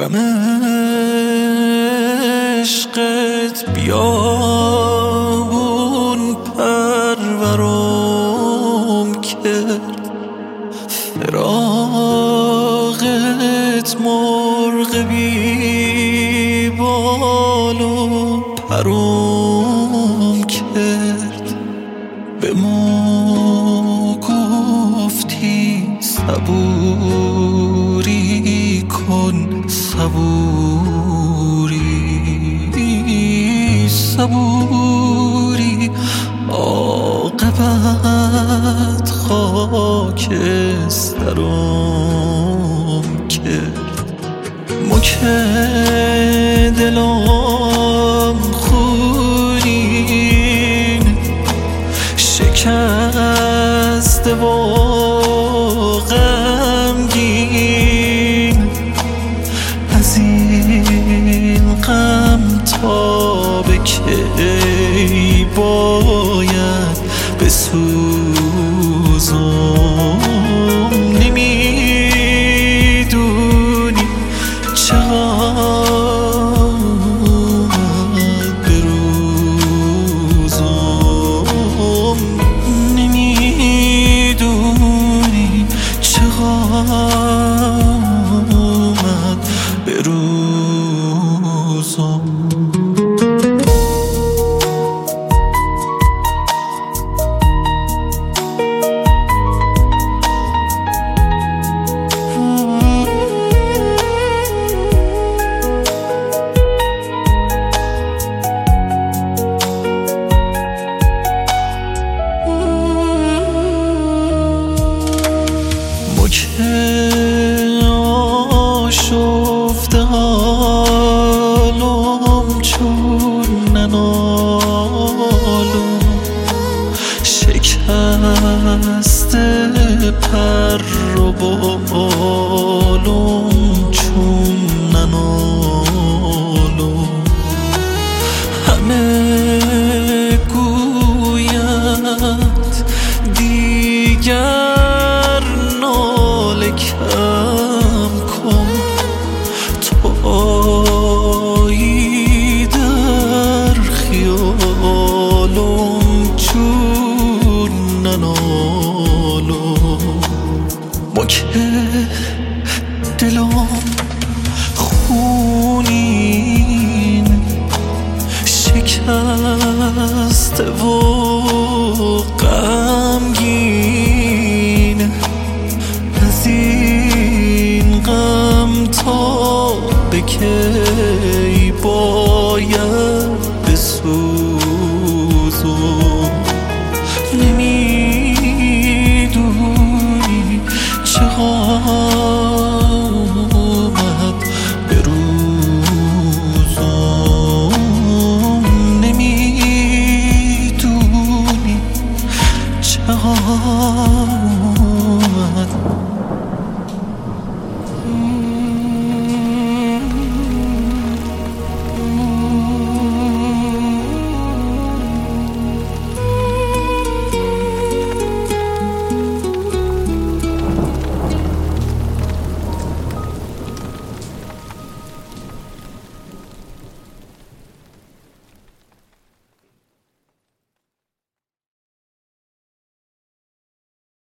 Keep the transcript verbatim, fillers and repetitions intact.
غم عشقت بیابون پرورم کرد، فراقت مرغ بی بال و پرم کرد. به ما گفتی صبوری کن، صبوری صبوری عاقبت خاکسترم کرد. ما که دلم خونین شکسته و غمگین، از این غم تا به کی باید بسوزم؟ نمیدونی چقدر به روزم، نمیدونی چقدر به روزم. که آشفته حالم چون ننالم، شکسته پر و بالم چون ننالم. همه گوید دیگر ناله کم کن، تویی در خیالم چون ننالم. ما که دلم خونین شکسته و غمگین، از این غم تا به کی باید